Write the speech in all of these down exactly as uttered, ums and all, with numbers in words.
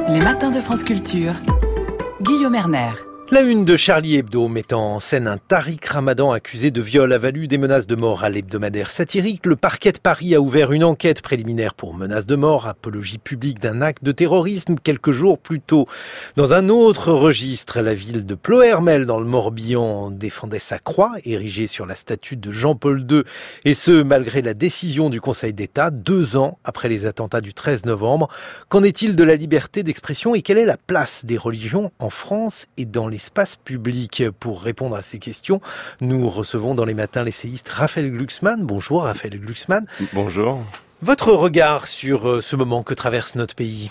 Les matins de France Culture, Guillaume Erner. La une de Charlie Hebdo mettant en scène un Tariq Ramadan accusé de viol a valu des menaces de mort à l'hebdomadaire satirique. Le parquet de Paris a ouvert une enquête préliminaire pour menaces de mort, apologie publique d'un acte de terrorisme quelques jours plus tôt. Dans un autre registre, la ville de Ploërmel dans le Morbihan défendait sa croix érigée sur la statue de Jean-Paul deux, et ce malgré la décision du Conseil d'État deux ans après les attentats du treize novembre. Qu'en est-il de la liberté d'expression et quelle est la place des religions en France et dans les espace public? Pour répondre à ces questions, nous recevons dans les matins l'essayiste Raphaël Glucksmann. Bonjour Raphaël Glucksmann. Bonjour. Votre regard sur ce moment que traverse notre pays?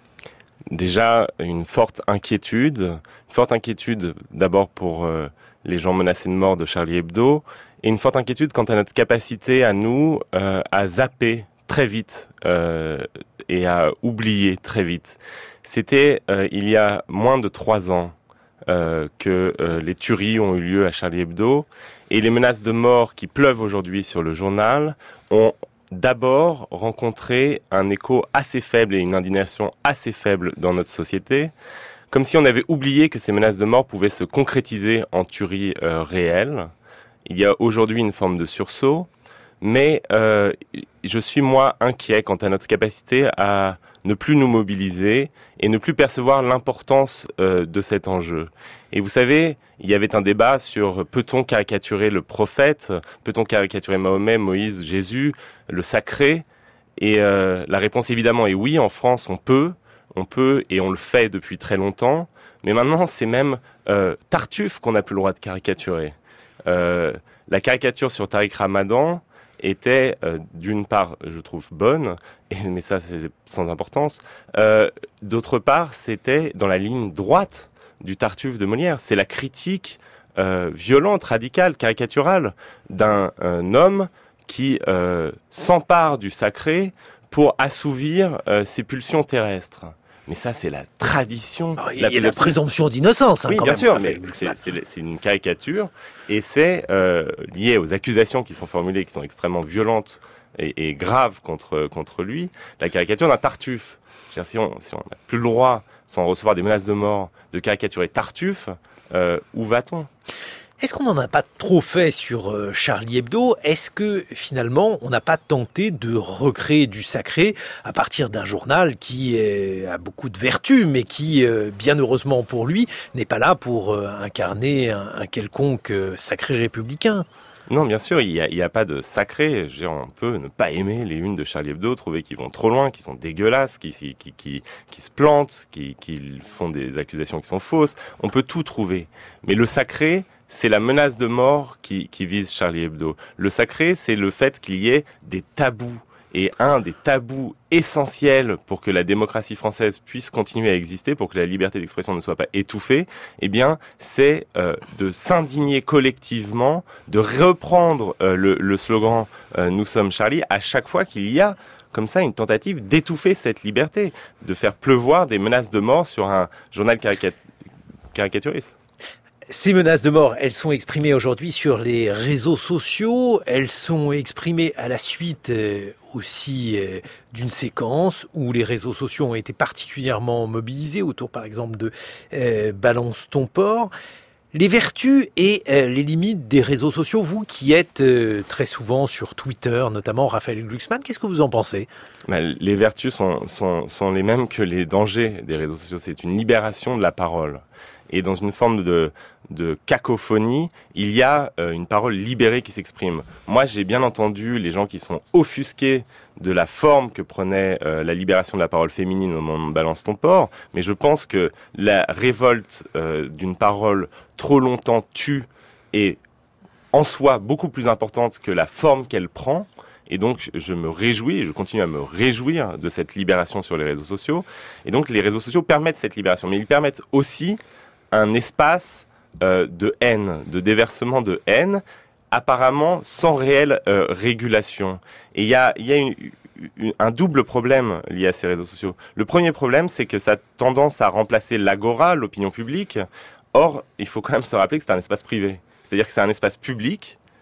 Déjà, une forte inquiétude. Une forte inquiétude d'abord pour euh, les gens menacés de mort de Charlie Hebdo, et une forte inquiétude quant à notre capacité à nous euh, à zapper très vite euh, et à oublier très vite. C'était euh, il y a moins de trois ans Euh, que euh, les tueries ont eu lieu à Charlie Hebdo, et les menaces de mort qui pleuvent aujourd'hui sur le journal ont d'abord rencontré un écho assez faible et une indignation assez faible dans notre société, comme si on avait oublié que ces menaces de mort pouvaient se concrétiser en tueries euh, réelles. Il y a aujourd'hui une forme de sursaut, mais euh, je suis moi inquiet quant à notre capacité à ne plus nous mobiliser et ne plus percevoir l'importance euh, de cet enjeu. Et vous savez, il y avait un débat sur peut-on caricaturer le prophète, peut-on caricaturer Mahomet, Moïse, Jésus, le sacré? Et euh, la réponse évidemment est oui, en France on peut, on peut et on le fait depuis très longtemps, mais maintenant c'est même euh, Tartuffe qu'on n'a plus le droit de caricaturer. Euh, la caricature sur Tariq Ramadan était euh, d'une part, je trouve, bonne, et, mais ça c'est sans importance. Euh, d'autre part, c'était dans la ligne droite du Tartuffe de Molière. C'est la critique euh, violente, radicale, caricaturale d'un un homme qui euh, s'empare du sacré pour assouvir euh, ses pulsions terrestres. Mais ça, c'est la tradition. Oh, il y a la présomption d'innocence, hein, oui, quand bien même, sûr, mais c'est, c'est, c'est une caricature, et c'est euh, lié aux accusations qui sont formulées, qui sont extrêmement violentes et, et graves contre contre lui. La caricature d'un Tartuffe. C'est-à-dire, si on si on n'a plus le droit, sans recevoir des menaces de mort, de caricaturer Tartuffe, euh, où va-t-on? Est-ce qu'on n'en a pas trop fait sur Charlie Hebdo? Est-ce que finalement on n'a pas tenté de recréer du sacré à partir d'un journal qui est, a beaucoup de vertus, mais qui, bien heureusement pour lui, n'est pas là pour incarner un, un quelconque sacré républicain? Non, bien sûr, il n'y a, il y a pas de sacré. Je veux dire, on peut ne pas aimer les unes de Charlie Hebdo, trouver qu'ils vont trop loin, qu'ils sont dégueulasses, qu'ils qui, qui, qui, qui se plantent, qu'ils qui font des accusations qui sont fausses. On peut tout trouver. Mais le sacré, c'est la menace de mort qui, qui vise Charlie Hebdo. Le sacré, c'est le fait qu'il y ait des tabous. Et un des tabous essentiels pour que la démocratie française puisse continuer à exister, pour que la liberté d'expression ne soit pas étouffée, eh bien, c'est euh, de s'indigner collectivement, de reprendre euh, le, le slogan euh, « Nous sommes Charlie » à chaque fois qu'il y a comme ça une tentative d'étouffer cette liberté, de faire pleuvoir des menaces de mort sur un journal caricat- caricaturiste. Ces menaces de mort, elles sont exprimées aujourd'hui sur les réseaux sociaux. Elles sont exprimées à la suite euh, aussi euh, d'une séquence où les réseaux sociaux ont été particulièrement mobilisés autour, par exemple, de euh, Balance ton porc. Les vertus et euh, les limites des réseaux sociaux, vous qui êtes euh, très souvent sur Twitter, notamment Raphaël Glucksmann, qu'est-ce que vous en pensez? Ben, les vertus sont, sont, sont les mêmes que les dangers des réseaux sociaux. C'est une libération de la parole. Et dans une forme de, de cacophonie, il y a euh, une parole libérée qui s'exprime. Moi, j'ai bien entendu les gens qui sont offusqués de la forme que prenait euh, la libération de la parole féminine au moment de Balance ton porc, mais je pense que la révolte euh, d'une parole trop longtemps tue est en soi beaucoup plus importante que la forme qu'elle prend. Et donc, je me réjouis, et je continue à me réjouir de cette libération sur les réseaux sociaux. Et donc, les réseaux sociaux permettent cette libération, mais ils permettent aussi un espace euh, de haine, de déversement de haine, apparemment sans réelle euh, régulation. Et il y a, y a une, une, un double problème lié à ces réseaux sociaux. Le premier problème, c'est que ça a tendance à remplacer l'agora, l'opinion publique. Or, il faut quand même se rappeler que c'est un espace privé. C'est-à-dire que c'est un espace public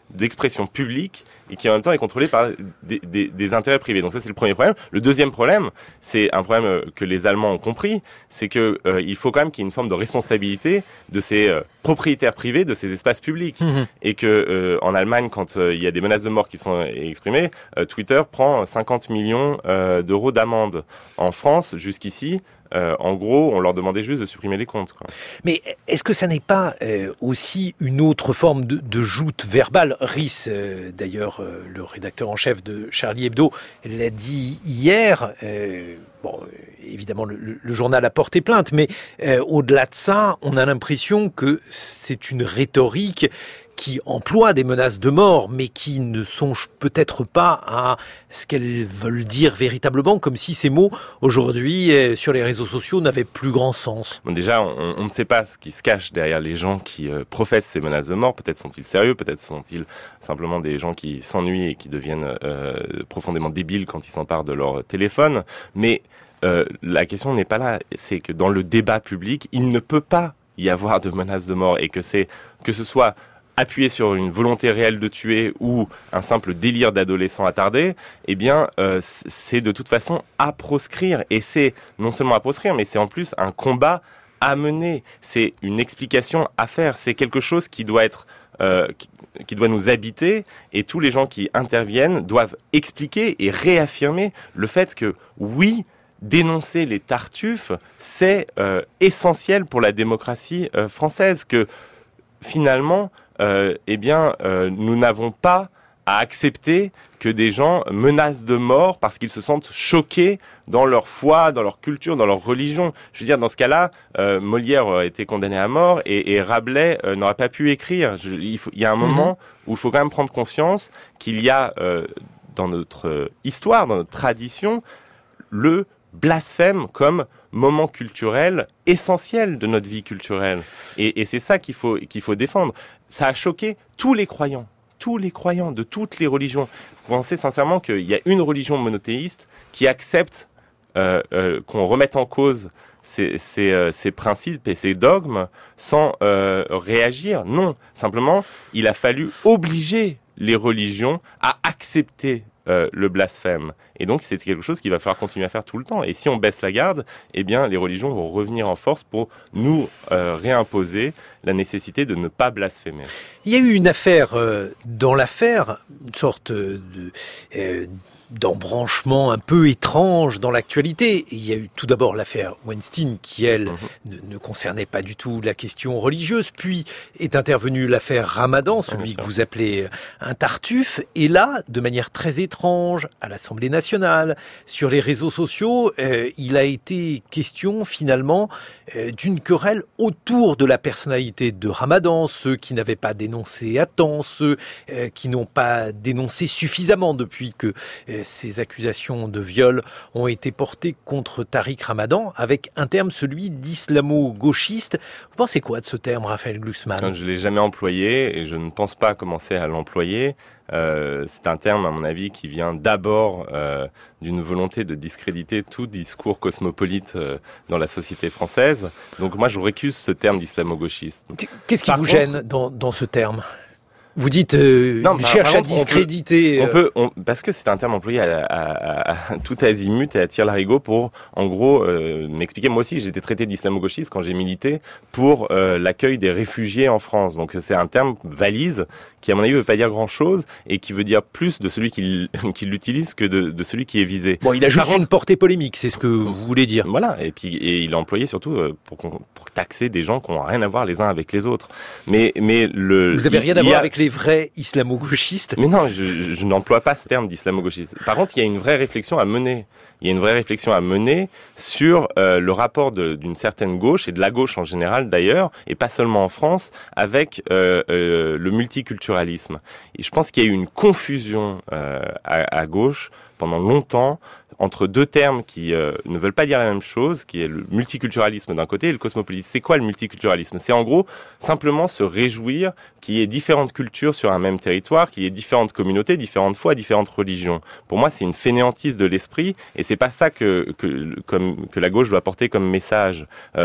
d'expression publique et qui en même temps est contrôlé par des, des, des intérêts privés. Donc ça, c'est le premier problème. Le deuxième problème, c'est un problème que les Allemands ont compris, c'est que euh, il faut quand même qu'il y ait une forme de responsabilité de ces euh, propriétaires privés de ces espaces publics. Mmh. Et que euh, en Allemagne, quand euh, il y a des menaces de mort qui sont exprimées, euh, Twitter prend cinquante millions euh, d'euros d'amende. En France, jusqu'ici, Euh, en gros, on leur demandait juste de supprimer les comptes, quoi. Mais est-ce que ça n'est pas euh, aussi une autre forme de, de joute verbale? Riss, euh, d'ailleurs, euh, le rédacteur en chef de Charlie Hebdo, l'a dit hier. Euh, bon, évidemment, le, le, le journal a porté plainte, mais euh, au-delà de ça, on a l'impression que c'est une rhétorique qui emploient des menaces de mort, mais qui ne songent peut-être pas à ce qu'elles veulent dire véritablement, comme si ces mots, aujourd'hui, euh, sur les réseaux sociaux, n'avaient plus grand sens. Bon, déjà, on, on ne sait pas ce qui se cache derrière les gens qui euh, professent ces menaces de mort. Peut-être sont-ils sérieux, peut-être sont-ils simplement des gens qui s'ennuient et qui deviennent euh, profondément débiles quand ils s'emparent de leur téléphone. Mais euh, la question n'est pas là. C'est que dans le débat public, il ne peut pas y avoir de menaces de mort, et que c'est que ce soit appuyé sur une volonté réelle de tuer ou un simple délire d'adolescent attardé, eh bien, euh, c'est de toute façon à proscrire. Et c'est non seulement à proscrire, mais c'est en plus un combat à mener. C'est une explication à faire. C'est quelque chose qui doit être, euh, qui, qui doit nous habiter. Et tous les gens qui interviennent doivent expliquer et réaffirmer le fait que, oui, dénoncer les tartuffes, c'est euh, essentiel pour la démocratie euh, française. Que finalement, Euh, eh bien, euh, nous n'avons pas à accepter que des gens menacent de mort parce qu'ils se sentent choqués dans leur foi, dans leur culture, dans leur religion. Je veux dire, dans ce cas-là, euh, Molière a été condamné à mort et, et Rabelais euh, n'aurait pas pu écrire. Je, il, faut, il y a un moment mmh. où il faut quand même prendre conscience qu'il y a euh, dans notre histoire, dans notre tradition, le blasphème comme moment culturel essentiel de notre vie culturelle. Et, et c'est ça qu'il faut, qu'il faut défendre. Ça a choqué tous les croyants, tous les croyants de toutes les religions. Vous pensez sincèrement qu'il y a une religion monothéiste qui accepte euh, euh, qu'on remette en cause ces, ces, euh, ces principes et ces dogmes sans euh, réagir? Non, simplement, il a fallu obliger les religions à accepter Euh, le blasphème. Et donc, c'est quelque chose qu'il va falloir continuer à faire tout le temps. Et si on baisse la garde, eh bien, les religions vont revenir en force pour nous euh, réimposer la nécessité de ne pas blasphémer. Il y a eu une affaire euh, dans l'affaire, une sorte de... Euh, d'embranchement un peu étrange dans l'actualité. Il y a eu tout d'abord l'affaire Weinstein qui, elle, mmh. ne, ne concernait pas du tout la question religieuse. Puis est intervenue l'affaire Ramadan, celui mmh, que vous appelez un tartuffe. Et là, de manière très étrange, à l'Assemblée nationale, sur les réseaux sociaux, euh, il a été question finalement euh, d'une querelle autour de la personnalité de Ramadan, ceux qui n'avaient pas dénoncé à temps, ceux euh, qui n'ont pas dénoncé suffisamment depuis que euh, ces accusations de viol ont été portées contre Tariq Ramadan, avec un terme, celui d'islamo-gauchiste. Vous pensez quoi de ce terme, Raphaël Glucksmann? Je ne l'ai jamais employé et je ne pense pas commencer à l'employer. Euh, c'est un terme, à mon avis, qui vient d'abord euh, d'une volonté de discréditer tout discours cosmopolite euh, dans la société française. Donc moi, je récuse ce terme d'islamo-gauchiste. Qu'est-ce qui Par vous contre, gêne dans, dans ce terme ? Vous dites, euh, non, il cherche à discréditer. On peut, on peut on, parce que c'est un terme employé à, à, à, à tout azimut et à tire-larigot pour, en gros, euh, m'expliquer. Moi aussi, j'ai été traité d'islamo-gauchiste quand j'ai milité pour euh, l'accueil des réfugiés en France. Donc c'est un terme valise qui, à mon avis, ne veut pas dire grand-chose et qui veut dire plus de celui qui, qui l'utilise que de, de celui qui est visé. Bon, il a juste une portée polémique, c'est ce que vous voulez dire. Voilà, et puis et il est employé surtout pour, pour taxer des gens qui n'ont rien à voir les uns avec les autres. Mais, mais le. Vous avez rien à voir a... avec les vrais islamo-gauchistes? Mais non, je, je n'emploie pas ce terme d'islamo-gauchiste. Par contre, il y a une vraie réflexion à mener. Il y a une vraie réflexion à mener sur euh, le rapport de, d'une certaine gauche, et de la gauche en général d'ailleurs, et pas seulement en France, avec euh, euh, le multiculturalisme. Et je pense qu'il y a eu une confusion euh, à, à gauche pendant longtemps entre deux termes qui euh, ne veulent pas dire la même chose, qui est le multiculturalisme d'un côté et le cosmopolitisme. C'est quoi le multiculturalisme? C'est en gros simplement se réjouir qu'il y ait différentes cultures sur un même territoire, qu'il y ait différentes communautés, différentes foi, différentes religions. Pour moi, c'est une fainéantise de l'esprit et c'est pas ça que, que, comme, que la gauche doit porter comme message. Euh,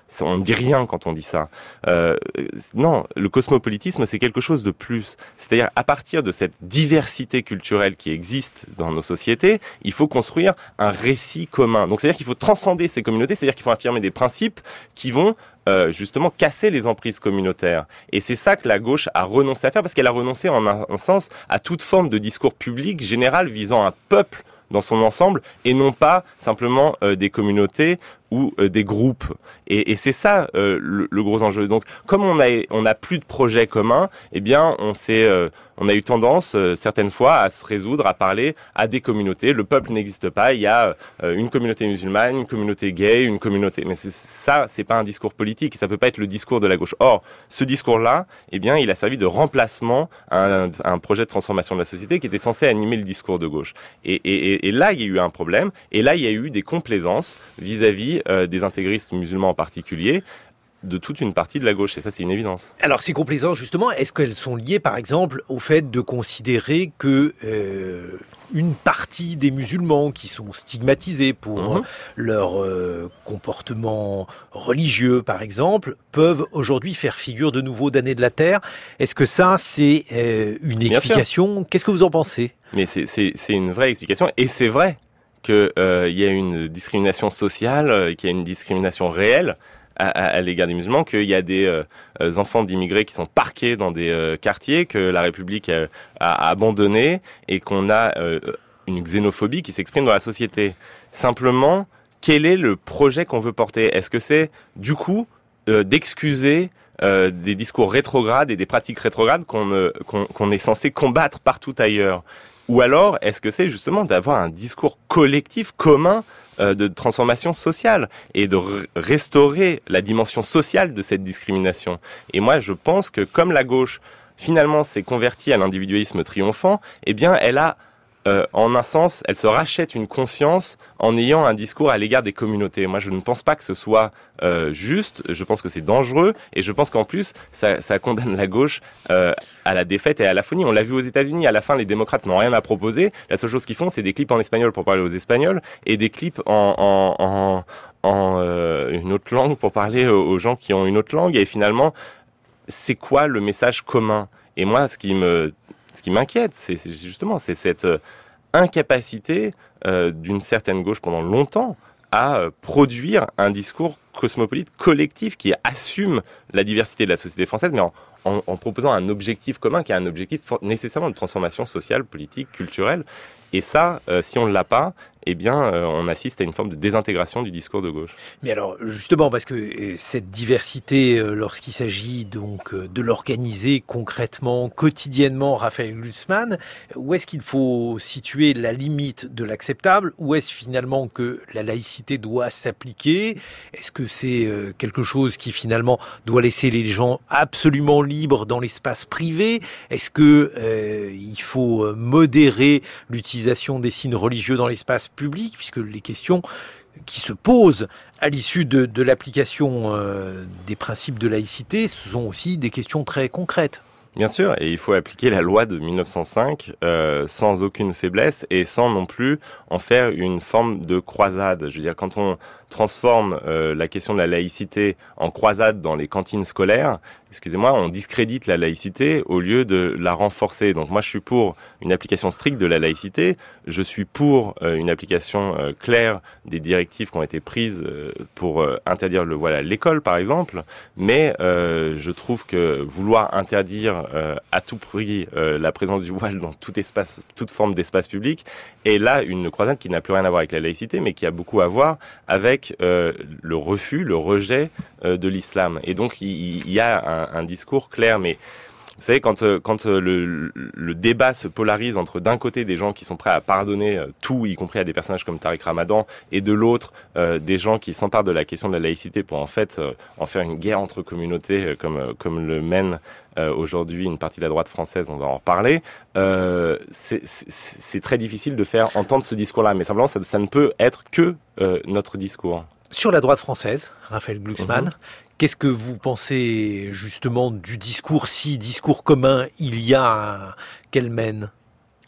On ne dit rien quand on dit ça. Euh, non, le cosmopolitisme, c'est quelque chose de plus. C'est-à-dire, à partir de cette diversité culturelle qui existe dans nos sociétés, il faut construire un récit commun. Donc, c'est-à-dire qu'il faut transcender ces communautés, c'est-à-dire qu'il faut affirmer des principes qui vont euh, justement casser les emprises communautaires. Et c'est ça que la gauche a renoncé à faire, parce qu'elle a renoncé en un, un sens à toute forme de discours public général visant un peuple dans son ensemble, et non pas simplement euh, des communautés ou euh, des groupes. Et, et c'est ça euh, le, le gros enjeu. Donc, comme on a on a plus de projets communs, eh bien, on s'est euh, on a eu tendance euh, certaines fois à se résoudre à parler à des communautés. Le peuple n'existe pas. Il y a euh, une communauté musulmane, une communauté gay, une communauté. Mais c'est, ça, c'est pas un discours politique. Ça peut pas être le discours de la gauche. Or, ce discours-là, eh bien, il a servi de remplacement à un, à un projet de transformation de la société qui était censé animer le discours de gauche. Et, et, et là, il y a eu un problème. Et là, il y a eu des complaisances vis-à-vis euh, des intégristes musulmans en particulier, de toute une partie de la gauche, et ça c'est une évidence. Alors ces complaisances justement, est-ce qu'elles sont liées par exemple au fait de considérer que euh, une partie des musulmans qui sont stigmatisés pour mmh. leur euh, comportement religieux par exemple, peuvent aujourd'hui faire figure de nouveau damnés de la terre? Est-ce que ça c'est euh, une explication? Qu'est-ce que vous en pensez? Mais c'est, c'est, c'est une vraie explication, et c'est vrai qu'il euh, y a une discrimination sociale, euh, qu'il y a une discrimination réelle à, à, à l'égard des musulmans, qu'il y a des euh, enfants d'immigrés qui sont parqués dans des euh, quartiers que la République a, a abandonnés, et qu'on a euh, une xénophobie qui s'exprime dans la société. Simplement, quel est le projet qu'on veut porter? Est-ce que c'est, du coup, euh, d'excuser euh, des discours rétrogrades et des pratiques rétrogrades qu'on, euh, qu'on, qu'on est censé combattre partout ailleurs? Ou alors, est-ce que c'est justement d'avoir un discours collectif commun euh, de transformation sociale et de r- restaurer la dimension sociale de cette discrimination? Et moi, je pense que comme la gauche, finalement, s'est convertie à l'individualisme triomphant, eh bien, elle a, euh, en un sens, elle se rachète une confiance en ayant un discours à l'égard des communautés. Moi, je ne pense pas que ce soit euh, juste, je pense que c'est dangereux, et je pense qu'en plus, ça, ça condamne la gauche euh, à la défaite et à la phonie. On l'a vu aux États-Unis, à la fin, les démocrates n'ont rien à proposer. La seule chose qu'ils font, c'est des clips en espagnol pour parler aux Espagnols, et des clips en, en, en, en euh, une autre langue pour parler aux, aux gens qui ont une autre langue. Et finalement, c'est quoi le message commun? Et moi, ce qui me, ce qui m'inquiète, c'est, c'est justement, c'est cette euh, incapacité euh, d'une certaine gauche pendant longtemps à euh, produire un discours cosmopolite collectif qui assume la diversité de la société française, mais en, en, en proposant un objectif commun qui est un objectif for- nécessairement de transformation sociale, politique, culturelle. Et ça, euh, si on ne l'a pas, eh bien, euh, on assiste à une forme de désintégration du discours de gauche. Mais alors, justement, parce que euh, cette diversité, euh, lorsqu'il s'agit donc euh, de l'organiser concrètement, quotidiennement, Raphaël Glucksmann, où est-ce qu'il faut situer la limite de l'acceptable? Où est-ce finalement que la laïcité doit s'appliquer? Est-ce que c'est euh, quelque chose qui finalement doit laisser les gens absolument libres dans l'espace privé? Est-ce que euh, il faut modérer l'utilisation des signes religieux dans l'espace public, puisque les questions qui se posent à l'issue de, de l'application euh, des principes de laïcité, ce sont aussi des questions très concrètes. Bien sûr, et il faut appliquer la loi de mille neuf cent cinq euh, sans aucune faiblesse et sans non plus en faire une forme de croisade. Je veux dire, quand on transforme euh, la question de la laïcité en croisade dans les cantines scolaires, excusez-moi, on discrédite la laïcité au lieu de la renforcer. Donc moi, je suis pour une application stricte de la laïcité. Je suis pour euh, une application euh, claire des directives qui ont été prises euh, pour euh, interdire le voile à l'école, par exemple. Mais euh, je trouve que vouloir interdire euh, à tout prix euh, la présence du voile dans tout espace, toute forme d'espace public est là une croisade qui n'a plus rien à voir avec la laïcité, mais qui a beaucoup à voir avec euh, le refus, le rejet euh, de l'islam. Et donc il, il y a un un discours clair, mais vous savez, quand, quand le, le débat se polarise entre d'un côté des gens qui sont prêts à pardonner tout, y compris à des personnages comme Tariq Ramadan, et de l'autre, euh, des gens qui s'emparent de la question de la laïcité pour en fait euh, en faire une guerre entre communautés, euh, comme, comme le mène euh, aujourd'hui une partie de la droite française, on va en reparler, euh, c'est, c'est, c'est très difficile de faire entendre ce discours-là, mais simplement ça, ça ne peut être que euh, notre discours. Sur la droite française, Raphaël Glucksmann, mm-hmm. Qu'est-ce que vous pensez justement du discours, si discours commun il y a qu'elle mène?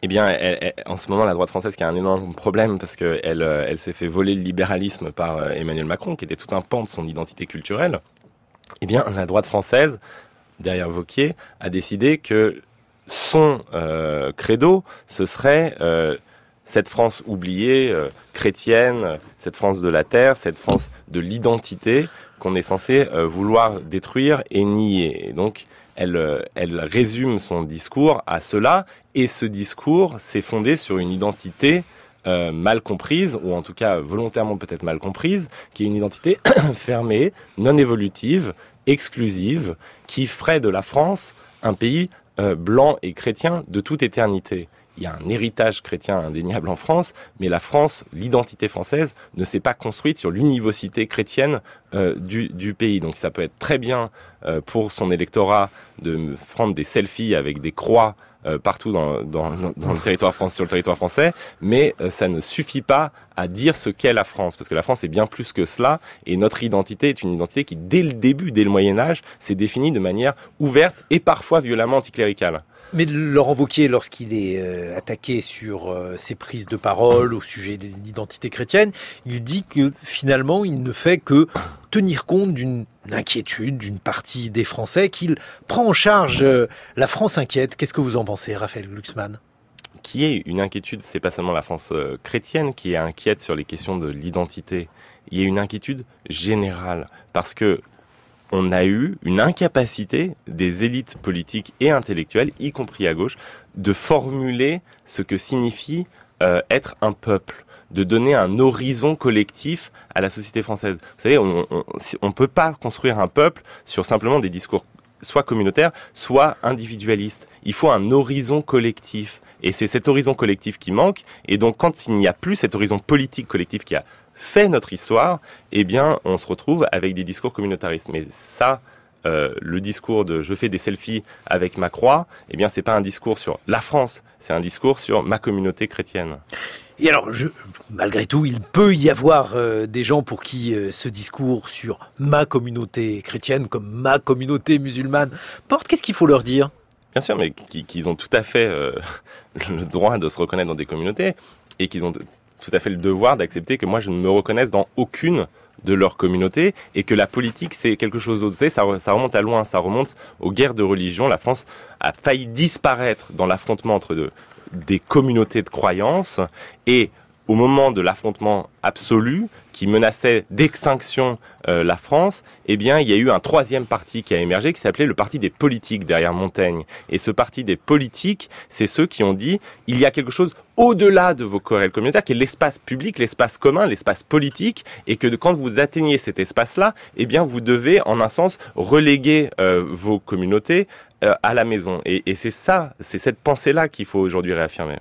Eh bien, elle, elle, en ce moment, la droite française qui a un énorme problème parce qu'elle elle s'est fait voler le libéralisme par Emmanuel Macron, qui était tout un pan de son identité culturelle. Eh bien, la droite française, derrière Wauquiez, a décidé que son euh, credo, ce serait euh, cette France oubliée, euh, chrétienne, cette France de la terre, cette France de l'identité qu'on est censé euh, vouloir détruire et nier. Et donc, elle, elle résume son discours à cela, et ce discours s'est fondé sur une identité euh, mal comprise, ou en tout cas volontairement peut-être mal comprise, qui est une identité fermée, non évolutive, exclusive, qui ferait de la France un pays euh, blanc et chrétien de toute éternité. Il y a un héritage chrétien indéniable en France, mais la France, l'identité française, ne s'est pas construite sur l'univocité chrétienne euh, du, du pays. Donc ça peut être très bien euh, pour son électorat de prendre des selfies avec des croix euh, partout dans, dans, dans le territoire français, sur le territoire français, mais euh, ça ne suffit pas à dire ce qu'est la France, parce que la France est bien plus que cela, et notre identité est une identité qui, dès le début, dès le Moyen-Âge, s'est définie de manière ouverte et parfois violemment anticléricale. Mais Laurent Wauquiez, lorsqu'il est euh, attaqué sur euh, ses prises de parole au sujet de l'identité chrétienne, il dit que finalement, il ne fait que tenir compte d'une inquiétude d'une partie des Français, qu'il prend en charge euh, la France inquiète. Qu'est-ce que vous en pensez, Raphaël Glucksmann ? Qui est une inquiétude, c'est pas seulement la France euh, chrétienne qui est inquiète sur les questions de l'identité. Il y a une inquiétude générale, parce que on a eu une incapacité des élites politiques et intellectuelles, y compris à gauche, de formuler ce que signifie euh, être un peuple, de donner un horizon collectif à la société française. Vous savez, on ne peut pas construire un peuple sur simplement des discours soit communautaires, soit individualistes. Il faut un horizon collectif. Et c'est cet horizon collectif qui manque. Et donc, quand il n'y a plus cet horizon politique collectif qui a fait notre histoire, eh bien, on se retrouve avec des discours communautaristes. Mais ça, euh, le discours de « je fais des selfies avec ma croix », eh bien, c'est pas un discours sur la France, c'est un discours sur ma communauté chrétienne. Et alors, je, malgré tout, il peut y avoir euh, des gens pour qui euh, ce discours sur ma communauté chrétienne, comme ma communauté musulmane, porte. Qu'est-ce qu'il faut leur dire ? Bien sûr, mais qu'ils ont tout à fait euh, le droit de se reconnaître dans des communautés, et qu'ils ont tout à fait le devoir d'accepter que moi je ne me reconnaisse dans aucune de leurs communautés, et que la politique c'est quelque chose d'autre. Vous savez, ça, ça remonte à loin, ça remonte aux guerres de religion. La France a failli disparaître dans l'affrontement entre de, des communautés de croyances, et au moment de l'affrontement absolu qui menaçait d'extinction euh, la France, eh bien, il y a eu un troisième parti qui a émergé, qui s'appelait le parti des politiques, derrière Montaigne. Et ce parti des politiques, c'est ceux qui ont dit, il y a quelque chose au-delà de vos querelles communautaires, qui est l'espace public, l'espace commun, l'espace politique, et que quand vous atteignez cet espace-là, eh bien, vous devez, en un sens, reléguer euh, vos communautés euh, à la maison. Et, et c'est ça, c'est cette pensée-là qu'il faut aujourd'hui réaffirmer.